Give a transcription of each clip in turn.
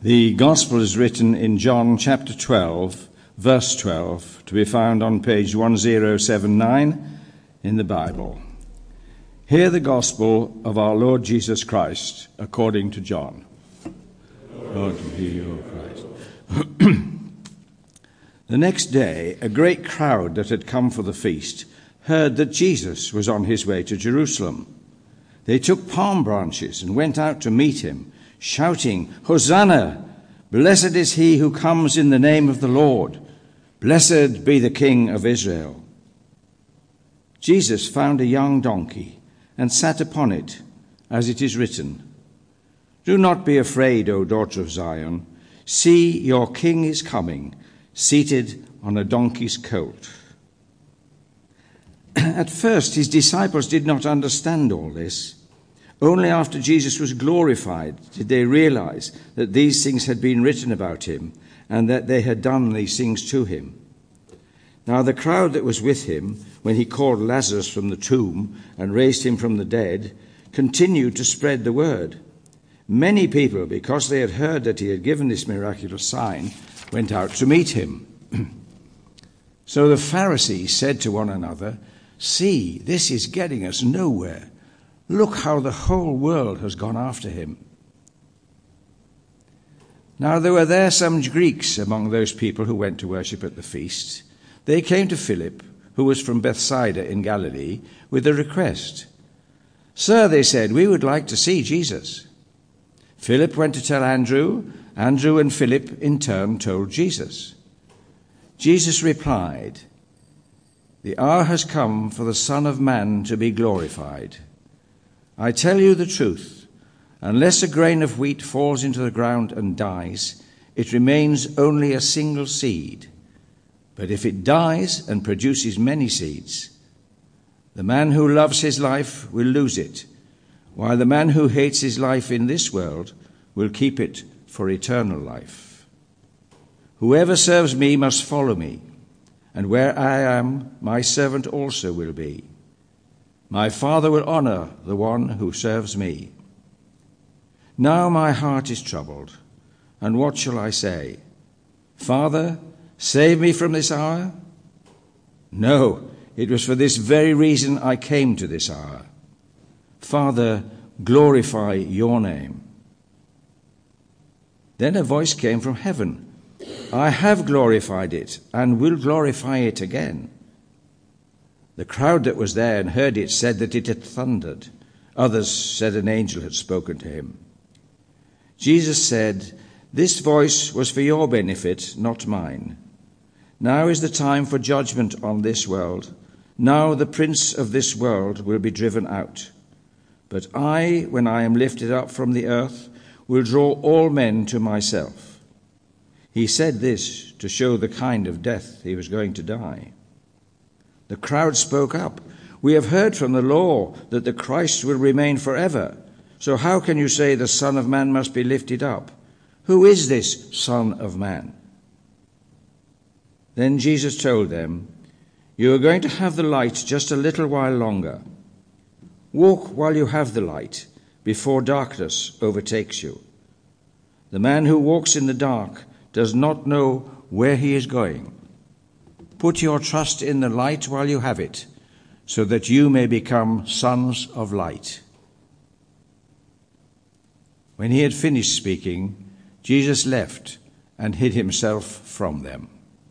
The Gospel is written in John chapter 12, verse 12, to be found on page 1079 in the Bible. Hear the Gospel of our Lord Jesus Christ according to John. Lord be your Christ. The next day, a great crowd that had come for the feast heard that Jesus was on his way to Jerusalem. They took palm branches and went out to meet him, shouting, "Hosanna! Blessed is he who comes in the name of the Lord. Blessed be the King of Israel." Jesus found a young donkey and sat upon it, as it is written, "Do not be afraid, O daughter of Zion. See, your king is coming, seated on a donkey's colt." At first, his disciples did not understand all this. Only after Jesus was glorified did they realize that these things had been written about him and that they had done these things to him. Now the crowd that was with him when he called Lazarus from the tomb and raised him from the dead continued to spread the word. Many people, because they had heard that he had given this miraculous sign, went out to meet him. So the Pharisees said to one another, "See, this is getting us nowhere. Look how the whole world has gone after him." Now there were there some Greeks among those people who went to worship at the feast. They came to Philip, who was from Bethsaida in Galilee, with a request. "Sir," they said, "we would like to see Jesus." Philip went to tell Andrew. Andrew and Philip in turn told Jesus. Jesus replied, "The hour has come for the Son of Man to be glorified. I tell you the truth, unless a grain of wheat falls into the ground and dies, it remains only a single seed. But if it dies and produces many seeds, the man who loves his life will lose it, while the man who hates his life in this world will keep it for eternal life. Whoever serves me must follow me, and where I am, my servant also will be. My Father will honor the one who serves me. Now my heart is troubled, and what shall I say? Father, save me from this hour? No, it was for this very reason I came to this hour. Father, glorify your name." Then a voice came from heaven, "I have glorified it, and will glorify it again." The crowd that was there and heard it said that it had thundered. Others said an angel had spoken to him. Jesus said, "This voice was for your benefit, not mine. Now is the time for judgment on this world. Now the prince of this world will be driven out. But I, when I am lifted up from the earth, will draw all men to myself." He said this to show the kind of death he was going to die. The crowd spoke up, "We have heard from the law that the Christ will remain forever. So how can you say the Son of Man must be lifted up? Who is this Son of Man?" Then Jesus told them, "You are going to have the light just a little while longer. Walk while you have the light, before darkness overtakes you. The man who walks in the dark does not know where he is going. Put your trust in the light while you have it, so that you may become sons of light." When he had finished speaking, Jesus left and hid himself from them.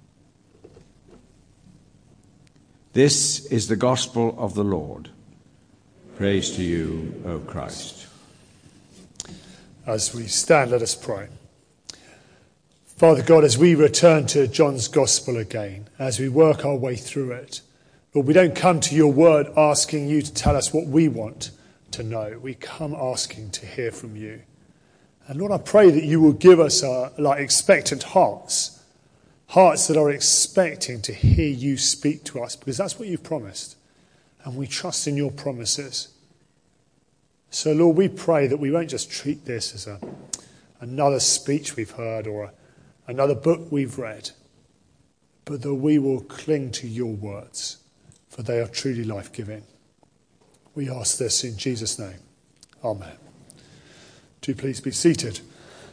This is the gospel of the Lord. Praise to you, O Christ. As we stand, let us pray. Father God, as we return to John's Gospel again, as we work our way through it, Lord, we don't come to your word asking you to tell us what we want to know. We come asking to hear from you. And Lord, I pray that you will give us like expectant hearts that are expecting to hear you speak to us, because that's what you've promised. And we trust in your promises. So Lord, we pray that we won't just treat this as another speech we've heard or another book we've read, but that we will cling to your words, for they are truly life-giving. We ask this in Jesus' name. Amen. Do please be seated.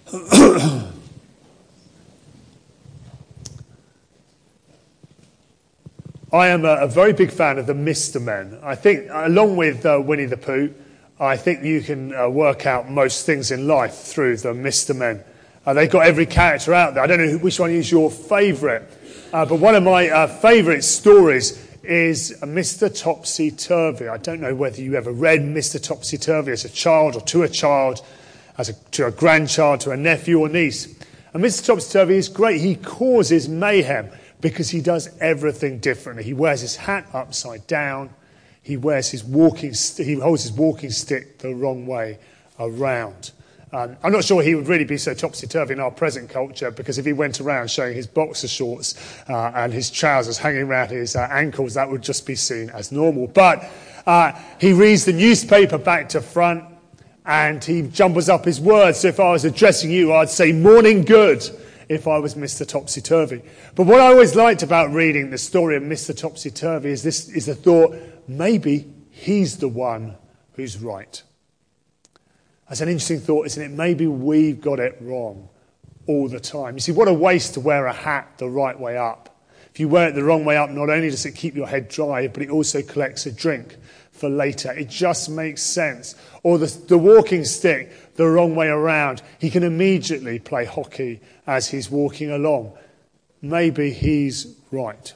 I am a very big fan of the Mr. Men. I think, along with Winnie the Pooh, I think you can work out most things in life through the Mr. Men. They've got every character out there. I don't know which one is your favourite, but one of my favourite stories is Mr. Topsy-Turvy. I don't know whether you ever read Mr. Topsy-Turvy as a child or to a child, to a grandchild, to a nephew or niece. And Mr. Topsy-Turvy is great. He causes mayhem because he does everything differently. He wears his hat upside down. He holds his walking stick the wrong way around. I'm not sure he would really be so topsy-turvy in our present culture, because if he went around showing his boxer shorts and his trousers hanging around his ankles, that would just be seen as normal. But he reads the newspaper back to front, and he jumbles up his words. So if I was addressing you, I'd say morning good if I was Mr. Topsy-Turvy. But what I always liked about reading the story of Mr. Topsy-Turvy is the thought, maybe he's the one who's right. That's an interesting thought, isn't it? Maybe we've got it wrong all the time. You see, what a waste to wear a hat the right way up. If you wear it the wrong way up, not only does it keep your head dry, but it also collects a drink for later. It just makes sense. Or the walking stick the wrong way around. He can immediately play hockey as he's walking along. Maybe he's right.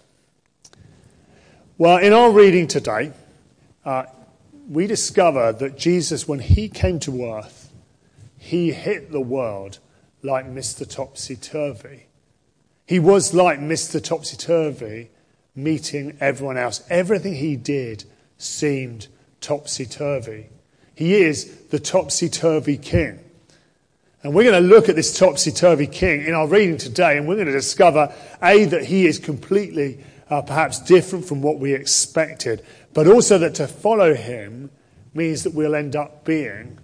Well, in our reading today, we discover that Jesus, when he came to earth, he hit the world like Mr. Topsy-Turvy. He was like Mr. Topsy-Turvy, meeting everyone else. Everything he did seemed topsy-turvy. He is the topsy-turvy king. And we're going to look at this topsy-turvy king in our reading today, and we're going to discover, A, that he is completely perhaps different from what we expected, but also that to follow him means that we'll end up being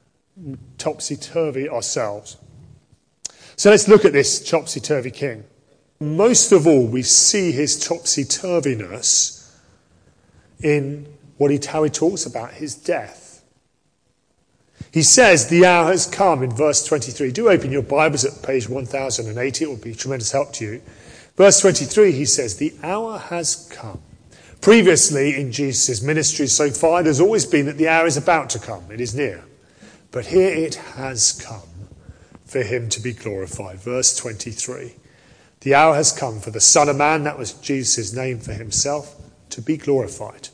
topsy-turvy ourselves. So let's look at this topsy-turvy king. Most of all, we see his topsy-turviness in how he talks about his death. He says the hour has come in verse 23. Do open your Bibles at page 1080. It will be a tremendous help to you. Verse 23, he says, the hour has come. Previously in Jesus' ministry so far, there's always been that the hour is about to come. It is near. But here it has come for him to be glorified. Verse 23. The hour has come for the Son of Man, that was Jesus' name for himself, to be glorified.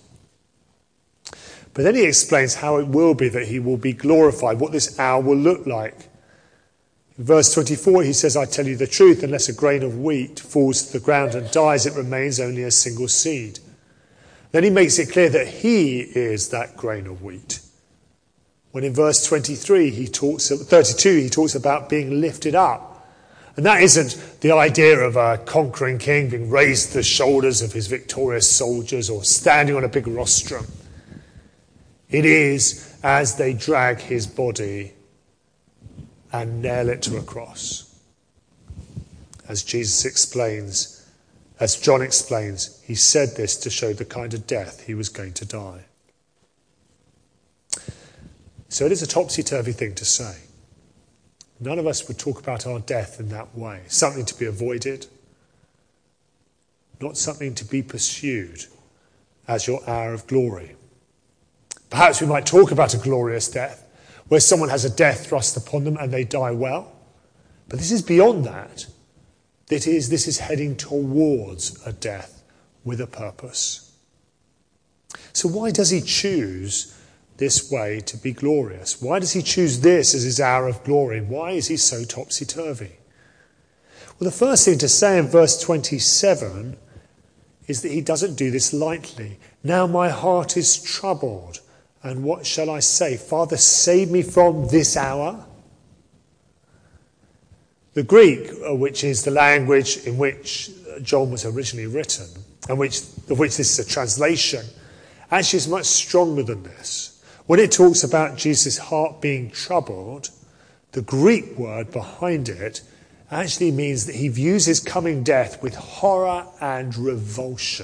But then he explains how it will be that he will be glorified, what this hour will look like. In verse 24, he says, I tell you the truth, unless a grain of wheat falls to the ground and dies, it remains only a single seed. Then he makes it clear that he is that grain of wheat. When in verse 32, he talks about being lifted up. And that isn't the idea of a conquering king being raised to the shoulders of his victorious soldiers or standing on a big rostrum. It is as they drag his body and nail it to a cross. As Jesus explains, as John explains, he said this to show the kind of death he was going to die. So it is a topsy-turvy thing to say. None of us would talk about our death in that way. Something to be avoided, not something to be pursued as your hour of glory. Perhaps we might talk about a glorious death, where someone has a death thrust upon them and they die well. But this is beyond that. This is heading towards a death with a purpose. So why does he choose this way to be glorious? Why does he choose this as his hour of glory? Why is he so topsy-turvy? Well, the first thing to say in verse 27 is that he doesn't do this lightly. Now my heart is troubled. And what shall I say? Father, save me from this hour. The Greek, which is the language in which John was originally written, and of which this is a translation, actually is much stronger than this. When it talks about Jesus' heart being troubled, the Greek word behind it actually means that he views his coming death with horror and revulsion.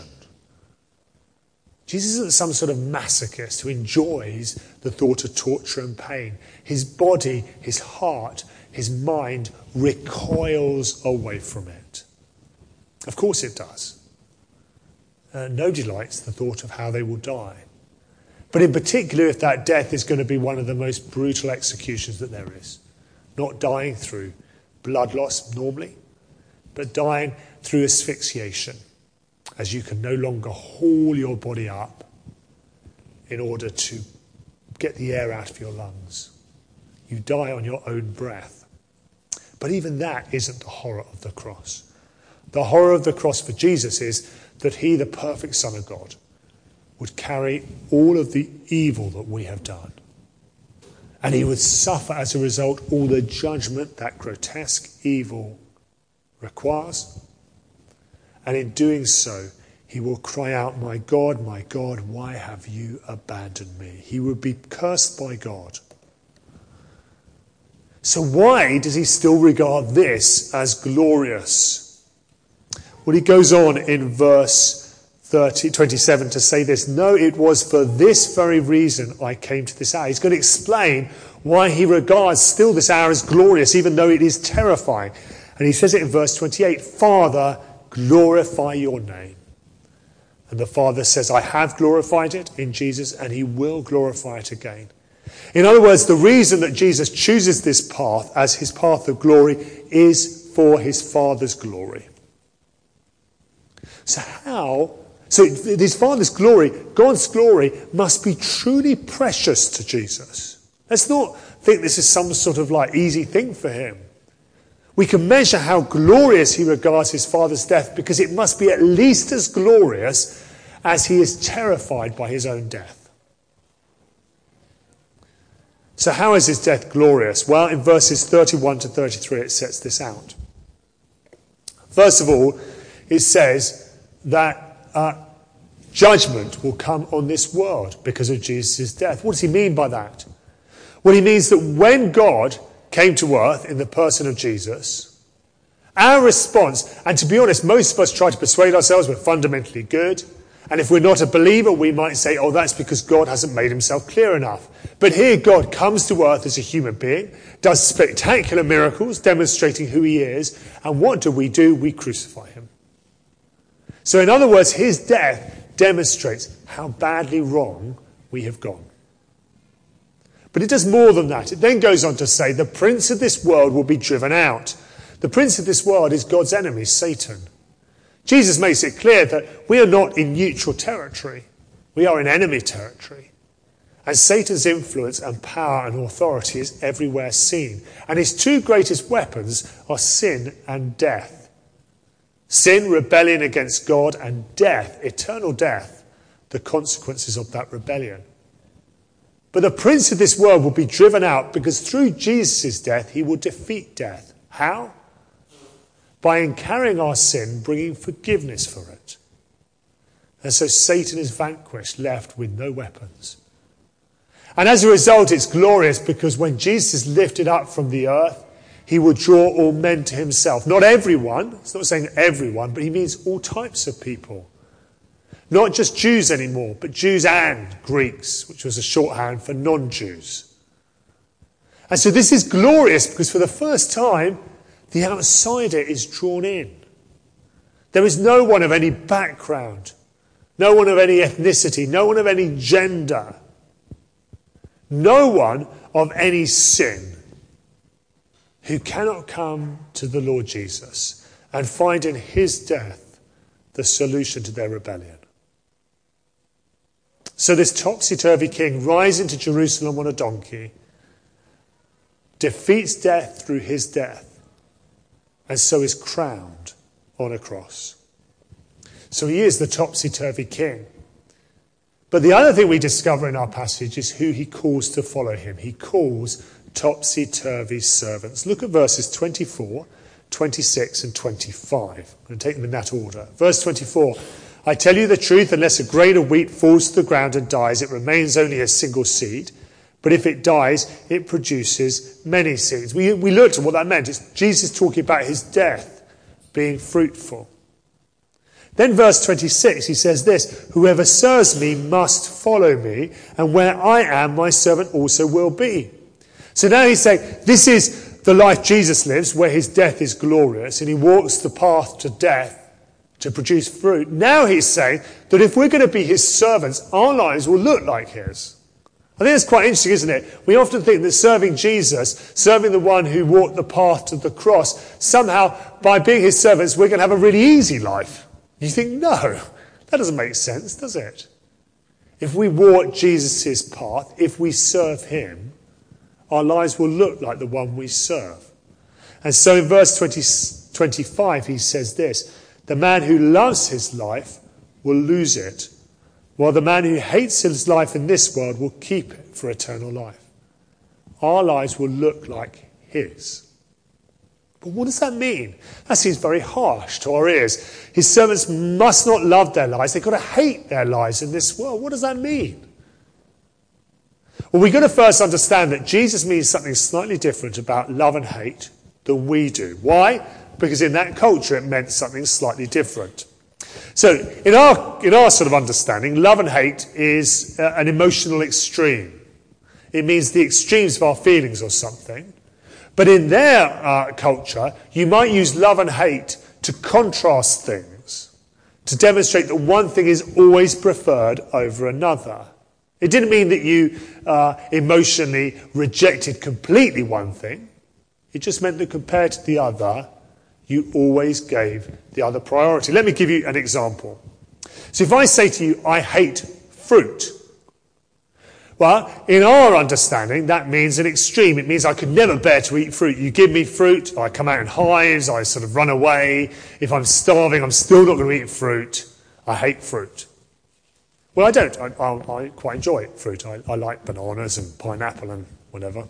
Jesus isn't some sort of masochist who enjoys the thought of torture and pain. His body, his heart, his mind recoils away from it. Of course it does. Nobody likes the thought of how they will die. But in particular, if that death is going to be one of the most brutal executions that there is. Not dying through blood loss normally, but dying through asphyxiation, as you can no longer haul your body up in order to get the air out of your lungs. You die on your own breath. But even that isn't the horror of the cross. The horror of the cross for Jesus is that he, the perfect Son of God, would carry all of the evil that we have done. And he would suffer as a result all the judgment that grotesque evil requires. And in doing so, he will cry out, my God, why have you abandoned me? He would be cursed by God. So why does he still regard this as glorious? Well, he goes on in verse 27 to say this. No, it was for this very reason I came to this hour. He's going to explain why he regards still this hour as glorious, even though it is terrifying. And he says it in verse 28, Father, glorify your name. And the Father says, I have glorified it in Jesus, and he will glorify it again. In other words, the reason that Jesus chooses this path as his path of glory is for his Father's glory. So his Father's glory, God's glory, must be truly precious to Jesus. Let's not think this is some sort of easy thing for him. We can measure how glorious he regards his Father's death because it must be at least as glorious as he is terrified by his own death. So how is his death glorious? Well, in verses 31 to 33 it sets this out. First of all, it says that judgment will come on this world because of Jesus' death. What does he mean by that? Well, he means that when God came to earth in the person of Jesus, our response, and to be honest, most of us try to persuade ourselves we're fundamentally good, and if we're not a believer, we might say, oh, that's because God hasn't made himself clear enough. But here God comes to earth as a human being, does spectacular miracles demonstrating who he is, and what do? We crucify him. So in other words, his death demonstrates how badly wrong we have gone. But it does more than that. It then goes on to say the prince of this world will be driven out. The prince of this world is God's enemy, Satan. Jesus makes it clear that we are not in neutral territory. We are in enemy territory. And Satan's influence and power and authority is everywhere seen. And his two greatest weapons are sin and death. Sin, rebellion against God, and death, eternal death, the consequences of that rebellion. But the prince of this world will be driven out because through Jesus' death he will defeat death. How? By in carrying our sin, bringing forgiveness for it. And so Satan is vanquished, left with no weapons. And as a result, it's glorious because when Jesus is lifted up from the earth, he will draw all men to himself. Not everyone, it's not saying everyone, but he means all types of people. Not just Jews anymore, but Jews and Greeks, which was a shorthand for non-Jews. And so this is glorious because for the first time, the outsider is drawn in. There is no one of any background, no one of any ethnicity, no one of any gender, no one of any sin who cannot come to the Lord Jesus and find in his death the solution to their rebellion. So this topsy-turvy king rides into Jerusalem on a donkey, defeats death through his death, and so is crowned on a cross. So he is the topsy-turvy king. But the other thing we discover in our passage is who he calls to follow him. He calls topsy-turvy servants. Look at verses 24, 26 and 25. I'm going to take them in that order. Verse 24, I tell you the truth, unless a grain of wheat falls to the ground and dies, it remains only a single seed. But if it dies, it produces many seeds. We looked at what that meant. It's Jesus talking about his death being fruitful. Then verse 26, he says this, whoever serves me must follow me, and where I am, my servant also will be. So now he's saying, this is the life Jesus lives, where his death is glorious, and he walks the path to death to produce fruit. Now he's saying that if we're going to be his servants, our lives will look like his. I think it's quite interesting, isn't it? We often think that serving Jesus, serving the one who walked the path to the cross, somehow by being his servants, we're going to have a really easy life. You think, no, that doesn't make sense, does it? If we walk Jesus' path, if we serve him, our lives will look like the one we serve. And so in verse 25, he says this, the man who loves his life will lose it, while the man who hates his life in this world will keep it for eternal life. Our lives will look like his. But what does that mean? That seems very harsh to our ears. His servants must not love their lives. They've got to hate their lives in this world. What does that mean? Well, we've got to first understand that Jesus means something slightly different about love and hate than we do. Why? Because in that culture it meant something slightly different. So in our sort of understanding, love and hate is an emotional extreme. It means the extremes of our feelings or something. But in their culture, you might use love and hate to contrast things, to demonstrate that one thing is always preferred over another. It didn't mean that you emotionally rejected completely one thing. It just meant that compared to the other, you always gave the other priority. Let me give you an example. So if I say to you, I hate fruit, well, in our understanding, that means an extreme. It means I could never bear to eat fruit. You give me fruit, I come out in hives, I sort of run away. If I'm starving, I'm still not going to eat fruit. I hate fruit. Well, I don't. I quite enjoy fruit. I like bananas and pineapple and whatever.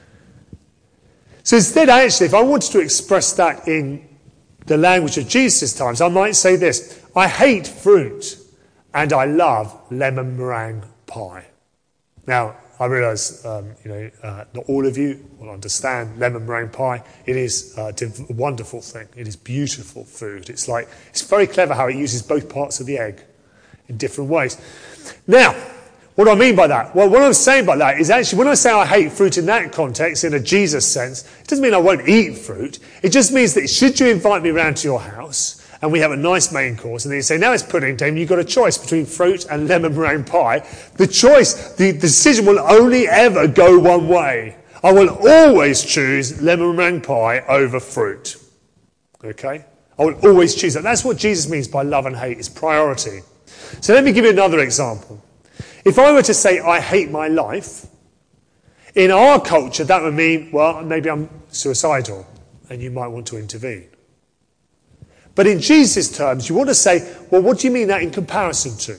So instead, actually, if I wanted to express that in the language of Jesus' times, I might say this. I hate fruit and I love lemon meringue pie. Now, I realise, not all of you will understand lemon meringue pie. It is a wonderful thing. It is beautiful food. It's very clever how it uses both parts of the egg in different ways. Now, what do I mean by that? Well, what I'm saying by that is actually when I say I hate fruit in that context, in a Jesus sense, it doesn't mean I won't eat fruit. It just means that should you invite me round to your house and we have a nice main course and then you say, now it's pudding time, you've got a choice between fruit and lemon meringue pie. The decision will only ever go one way. I will always choose lemon meringue pie over fruit. Okay? I will always choose that. That's what Jesus means by love and hate, is priority. So let me give you another example. If I were to say I hate my life, in our culture that would mean, well, maybe I'm suicidal and you might want to intervene. But in Jesus' terms, you want to say, well, what do you mean that in comparison to?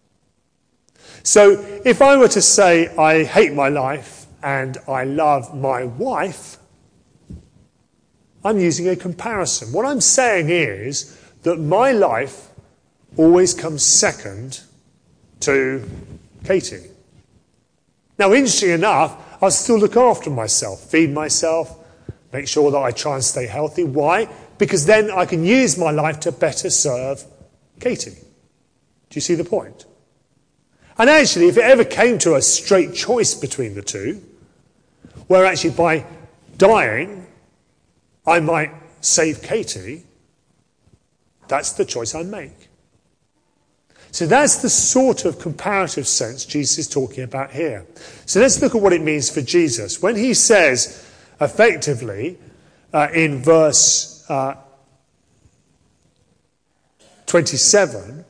So if I were to say I hate my life and I love my wife, I'm using a comparison. What I'm saying is that my life always comes second to Katie. Now, interestingly enough, I'll still look after myself, feed myself, make sure that I try and stay healthy. Why? Because then I can use my life to better serve Katie. Do you see the point? And actually, if it ever came to a straight choice between the two, where actually by dying, I might save Katie, that's the choice I make. So that's the sort of comparative sense Jesus is talking about here. So let's look at what it means for Jesus. When he says, effectively, in verse 27,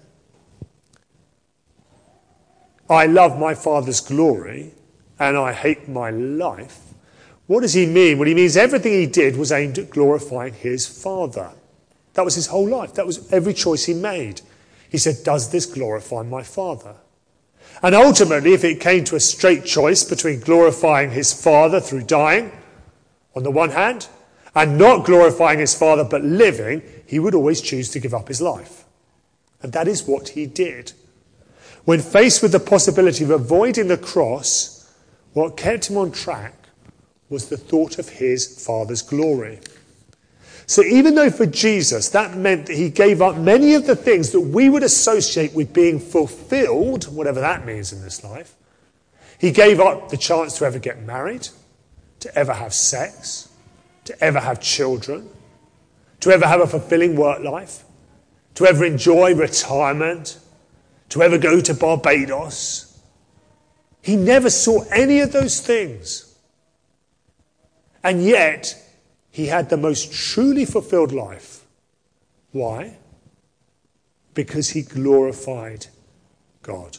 I love my Father's glory and I hate my life. What does he mean? Well, he means everything he did was aimed at glorifying his Father. That was his whole life. That was every choice he made. He said, does this glorify my Father? And ultimately, if it came to a straight choice between glorifying his Father through dying, on the one hand, and not glorifying his Father but living, he would always choose to give up his life. And that is what he did. When faced with the possibility of avoiding the cross, what kept him on track was the thought of his Father's glory. So even though for Jesus that meant that he gave up many of the things that we would associate with being fulfilled, whatever that means in this life, he gave up the chance to ever get married, to ever have sex, to ever have children, to ever have a fulfilling work life, to ever enjoy retirement, to ever go to Barbados. He never saw any of those things. And yet, he had the most truly fulfilled life. Why? Because he glorified God.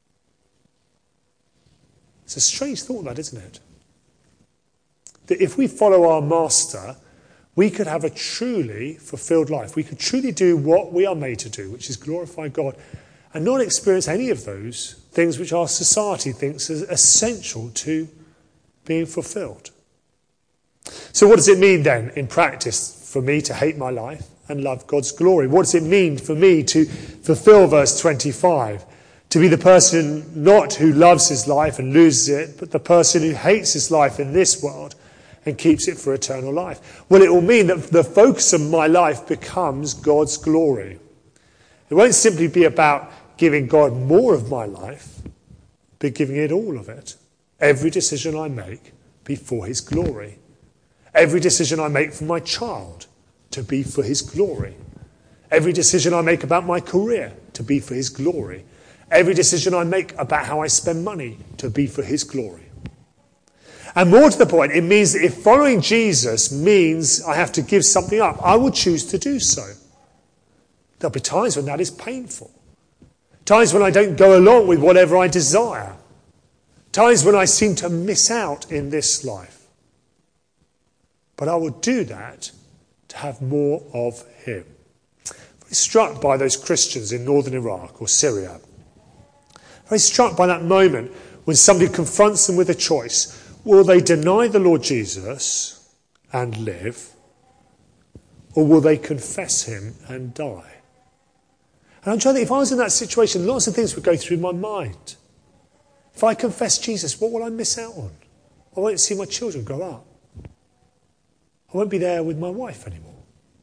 It's a strange thought, that, isn't it? That if we follow our master, we could have a truly fulfilled life. We could truly do what we are made to do, which is glorify God, and not experience any of those things which our society thinks is essential to being fulfilled. So what does it mean then in practice for me to hate my life and love God's glory? What does it mean for me to fulfill verse 25? To be the person not who loves his life and loses it, but the person who hates his life in this world and keeps it for eternal life. Well, it will mean that the focus of my life becomes God's glory. It won't simply be about giving God more of my life, but giving it all of it. Every decision I make be for his glory. Every decision I make for my child to be for his glory. Every decision I make about my career to be for his glory. Every decision I make about how I spend money to be for his glory. And more to the point, it means that if following Jesus means I have to give something up, I will choose to do so. There'll be times when that is painful. Times when I don't go along with whatever I desire. Times when I seem to miss out in this life. But I will do that to have more of him. I'm struck by those Christians in northern Iraq or Syria. I'm struck by that moment when somebody confronts them with a choice. Will they deny the Lord Jesus and live? Or will they confess him and die? And I'm trying to think, if I was in that situation, lots of things would go through my mind. If I confess Jesus, what will I miss out on? I won't see my children grow up. I won't be there with my wife anymore.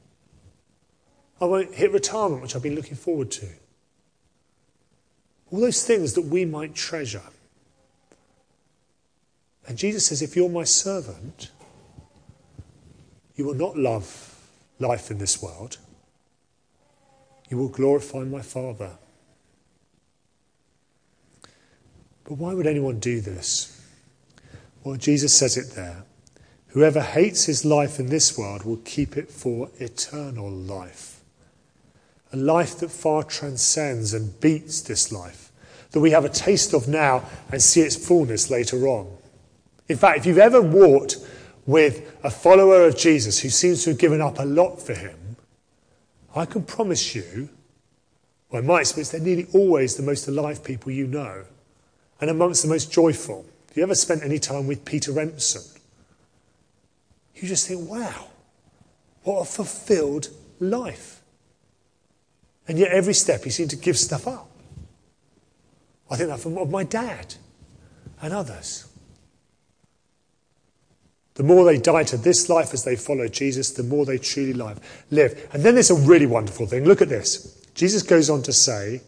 I won't hit retirement, which I've been looking forward to. All those things that we might treasure. And Jesus says, if you're my servant, you will not love life in this world. You will glorify my Father. But why would anyone do this? Well, Jesus says it there. Whoever hates his life in this world will keep it for eternal life. A life that far transcends and beats this life, that we have a taste of now and see its fullness later on. In fact, if you've ever walked with a follower of Jesus who seems to have given up a lot for him, I can promise you, well, in my experience, they're nearly always the most alive people you know, and amongst the most joyful. If you ever spent any time with Peter Remsen, you just think, wow, what a fulfilled life. And yet every step he seemed to give stuff up. I think that from my dad and others. The more they die to this life as they follow Jesus, the more they truly live. And then there's a really wonderful thing. Look at this. Jesus goes on to say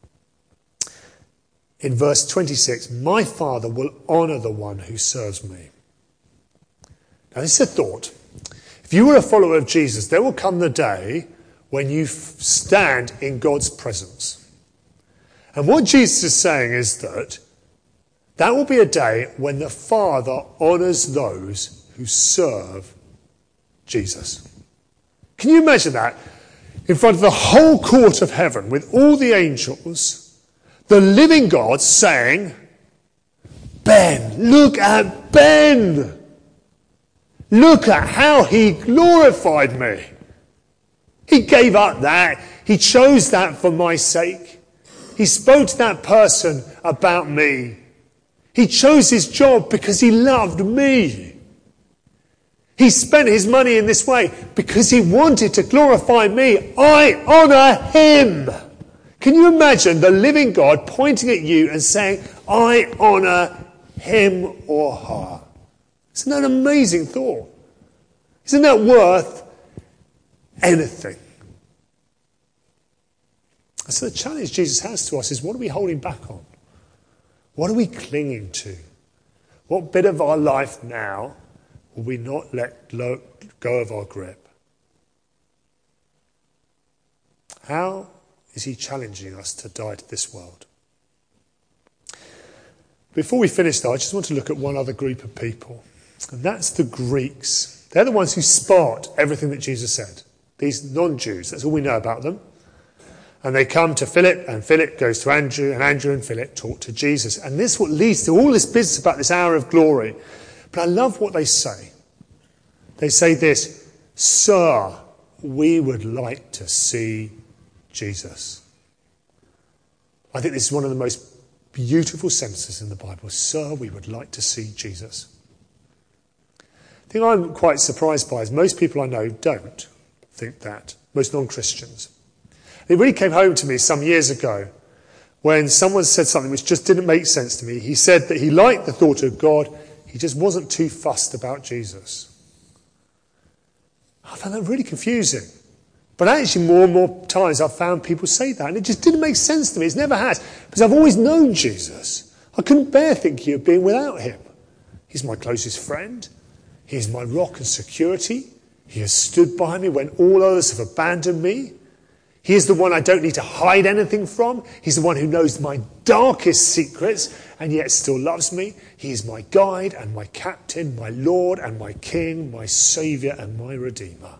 in verse 26, my Father will honour the one who serves me. Now this is a thought. If you were a follower of Jesus, there will come the day when you stand in God's presence. And what Jesus is saying is that will be a day when the Father honours those who serve Jesus. Can you imagine that? In front of the whole court of heaven with all the angels, the living God saying, Ben, look at Ben. Look at how he glorified me. He gave up that. He chose that for my sake. He spoke to that person about me. He chose his job because he loved me. He spent his money in this way because he wanted to glorify me. I honour him. Can you imagine the living God pointing at you and saying, I honour him or her? Isn't that an amazing thought? Isn't that worth anything? So the challenge Jesus has to us is, what are we holding back on? What are we clinging to? What bit of our life now Will we not let go of our grip? How is he challenging us to die to this world? Before we finish though, I just want to look at one other group of people. And that's the Greeks. They're the ones who sparked everything that Jesus said. These non-Jews, that's all we know about them. And they come to Philip, and Philip goes to Andrew, and Andrew and Philip talk to Jesus. And this is what leads to all this business about this hour of glory. But I love what they say. They say this, "Sir, we would like to see Jesus." I think this is one of the most beautiful sentences in the Bible. "Sir, we would like to see Jesus." The thing I'm quite surprised by is most people I know don't think that. Most non-Christians. It really came home to me some years ago when someone said something which just didn't make sense to me. He said that he liked the thought of God, he just wasn't too fussed about Jesus. I found that really confusing. But actually more and more times I've found people say that, and it just didn't make sense to me. It's never has, because I've always known Jesus. I couldn't bear thinking of being without him. He's my closest friend. He's my rock and security. He has stood by me when all others have abandoned me. He is the one I don't need to hide anything from. He's the one who knows my darkest secrets and yet still loves me. He is my guide and my captain, my Lord and my King, my Saviour and my Redeemer.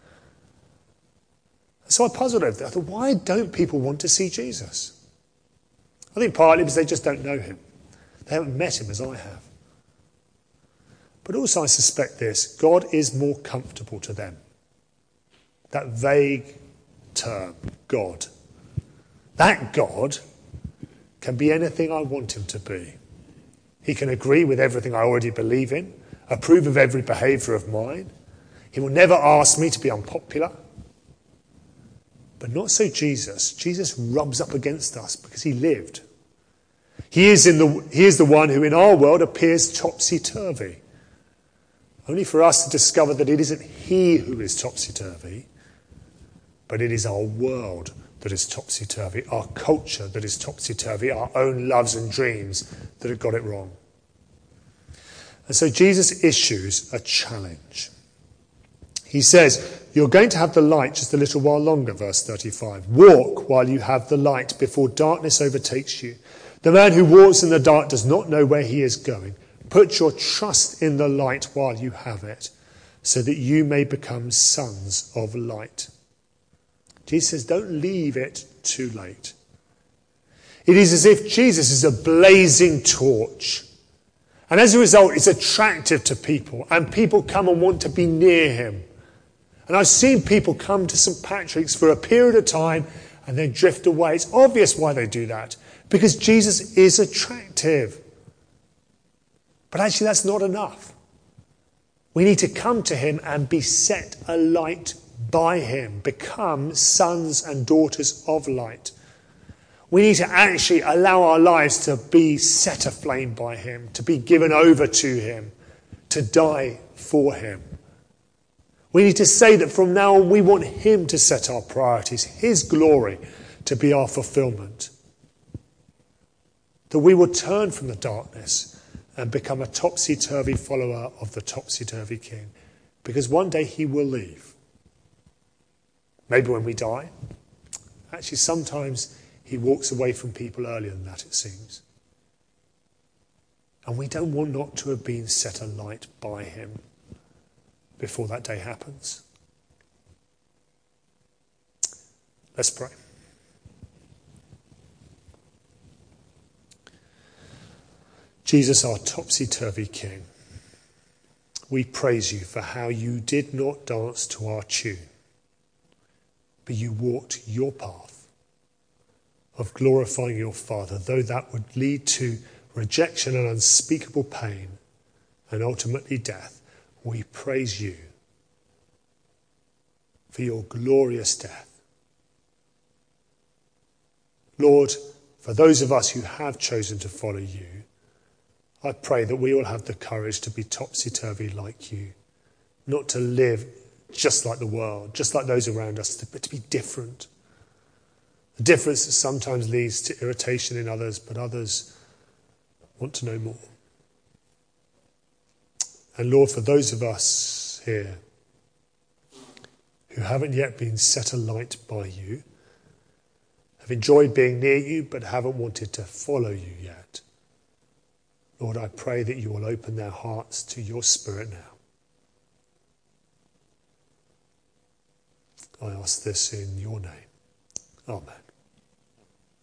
So I puzzled over that. I thought, why don't people want to see Jesus? I think partly because they just don't know him. They haven't met him as I have. But also I suspect this, God is more comfortable to them. That vague term, God. That God can be anything I want him to be. He can agree with everything I already believe in, approve of every behaviour of mine. He will never ask me to be unpopular. But not so Jesus. Jesus rubs up against us because he lived. He is the one who in our world appears topsy-turvy. Only for us to discover that it isn't he who is topsy-turvy, but it is our world that is topsy-turvy, our culture that is topsy-turvy, our own loves and dreams that have got it wrong. And so Jesus issues a challenge. He says, you're going to have the light just a little while longer, verse 35. Walk while you have the light before darkness overtakes you. The man who walks in the dark does not know where he is going. Put your trust in the light while you have it, so that you may become sons of light. Jesus says, don't leave it too late. It is as if Jesus is a blazing torch. And as a result, it's attractive to people. And people come and want to be near him. And I've seen people come to St. Patrick's for a period of time and then drift away. It's obvious why they do that. Because Jesus is attractive. But actually that's not enough. We need to come to him and be set alight by him. Become sons and daughters of light. We need to actually allow our lives to be set aflame by him. To be given over to him. To die for him. We need to say that from now on we want him to set our priorities. His glory to be our fulfillment. That we will turn from the darkness and become a topsy-turvy follower of the topsy-turvy king. Because one day he will leave. Maybe when we die. Actually, sometimes he walks away from people earlier than that, it seems. And we don't want not to have been set alight by him before that day happens. Let's pray. Jesus, our topsy-turvy King, we praise you for how you did not dance to our tune, but you walked your path of glorifying your Father, though that would lead to rejection and unspeakable pain and ultimately death. We praise you for your glorious death. Lord, for those of us who have chosen to follow you, I pray that we will have the courage to be topsy-turvy like you, not to live just like the world, just like those around us, but to be different. The difference that sometimes leads to irritation in others, but others want to know more. And Lord, for those of us here who haven't yet been set alight by you, have enjoyed being near you but haven't wanted to follow you yet, Lord, I pray that you will open their hearts to your Spirit now. I ask this in your name. Amen.